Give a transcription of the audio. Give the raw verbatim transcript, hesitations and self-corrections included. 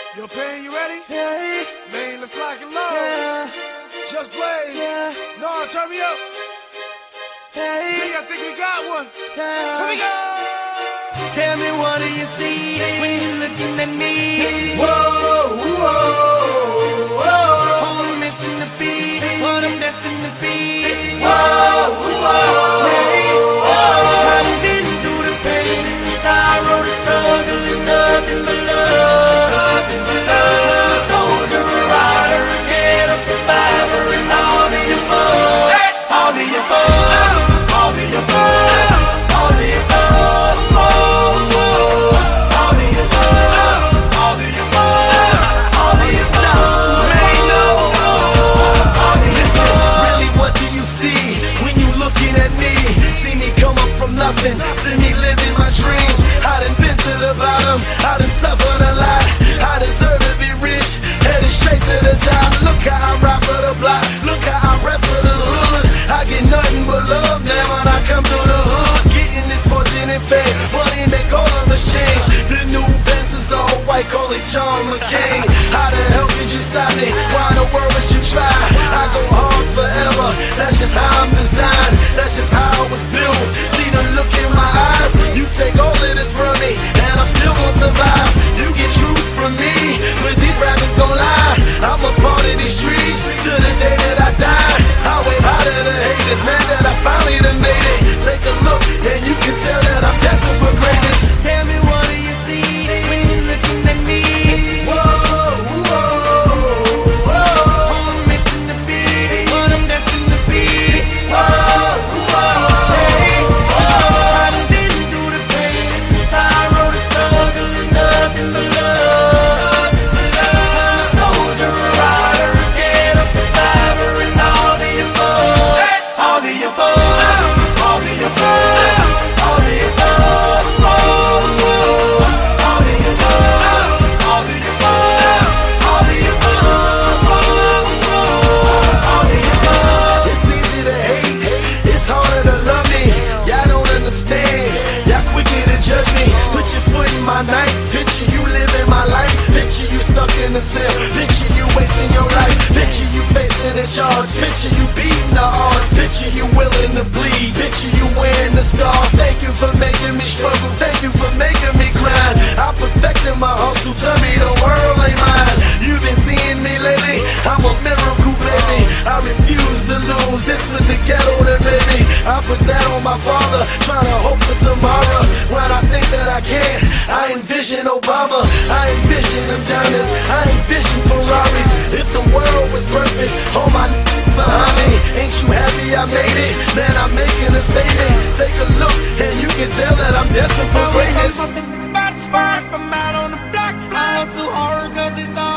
Yo, Pain, you ready? Yeah, Man, let's lock and load. yeah, Just Blaze. yeah, No, turn me up. yeah, Big, I think we got one. yeah. Here we go. Tell me, what do you see when you're looking at me? Whoa, whoa, whoa. On a mission to be what I'm destined to be. Whoa, whoa, Hey, whoa. I've been through the pain and the sorrow, the struggle is nothing but love. Nothing but love. A soldier, a rider, a ghetto survivor, and all the above. All the above. All the above. All the above. Oh, oh. All the above. All the above. All the above. Man, no. All the above. Really, what do you see when you looking at me? See me come up from nothing, see me living my dreams. I done been to the bottom, I done suffered a lot. I deserve to be rich, headed straight to the top. Look how I ride for the block, look how I rap for the hood. I get nothing but love now when I come through the hood. Getting this fortune and fame, money make all of us change. The new Benz is all white, call it John McCain. How the hell could you stop me? Why in the world would you try? I go hard forever, that's just how I'm designed. That's just how I was built. See the look in my eyes, you take all of this from me, and I'm still gonna survive. You get truth from me, but these rappers gon' lie. I'm a part of these streets to the day that I die. I wave out to the haters, man, that I finally done made it. Take a look, and you can tell that I'm destined for greatness. Tell me, what do you see when you're looking at me? Whoa, whoa, whoa. On a mission to be what I'm destined to be. Whoa, whoa. Hey, I've been through the pain and the sorrow, the struggle is nothing but love. I'm a soldier, a rider, a ghetto survivor, and all the above. All the above. All the above. All the above. Oh, oh. All the above. All the above. All the above. Oh, oh. All the above. It's easy to hate, it's harder to love me. Y'all don't understand, y'all quicker to judge me. Put your foot in my nights, picture you living my life. Picture you stuck in a cell, picture you wasting your life. Picture you facing a charge, picture you beating the odds. Picture you willing to bleed, picture you wearing the scar. Thank you for making me struggle, thank you for making me grind. I perfected my hustle, tell me the world ain't mine. You've been seeing me lately, I'm a miracle baby. I refuse to lose, this was the ghetto that made me. I put that on my father, trying to hope for tomorrow. When I think that I can't, I envision Obama, I envision them diamonds, I envision Ferraris. If the world was perfect, all my behind me, ain't you happy I made it? Man, I'm making a statement. Take a look, and you can tell that I'm destined for greatness. I'm in the spot, spot, I'm out on the block, block. So hard, cause it's all